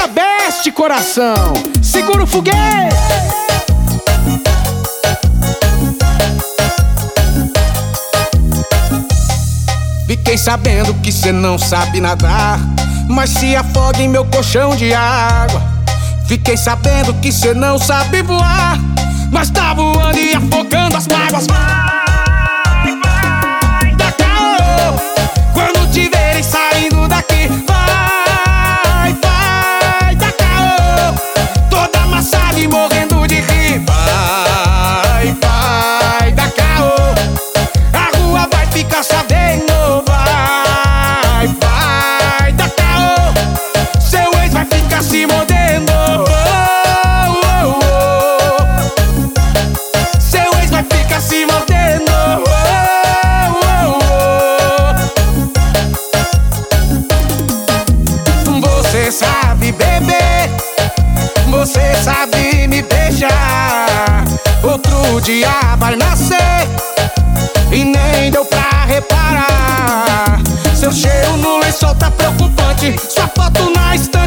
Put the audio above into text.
minha best, coração. Segura o foguete. Fiquei sabendo que cê não sabe nadar, mas se afoga em meu colchão de água. Fiquei sabendo que cê não sabe voar, mas tá voando e afogando as mágoas. Vai, vai, dá caô quando te verem saindo daqui. Vai, vai, dá caô, toda amassada e morrendo de rir. Vai, vai, dá caô, a rua vai ficar sabendo. Vai, vai, dá caô, seu ex vai ficar se mordendo. Seu ex vai ficar se mordendo. Você sabe beber, você sabe me beijar. Outro dia vai nascer e nem deu pra reparar. Seu cheiro no lençol tá preocupante, sua foto na estante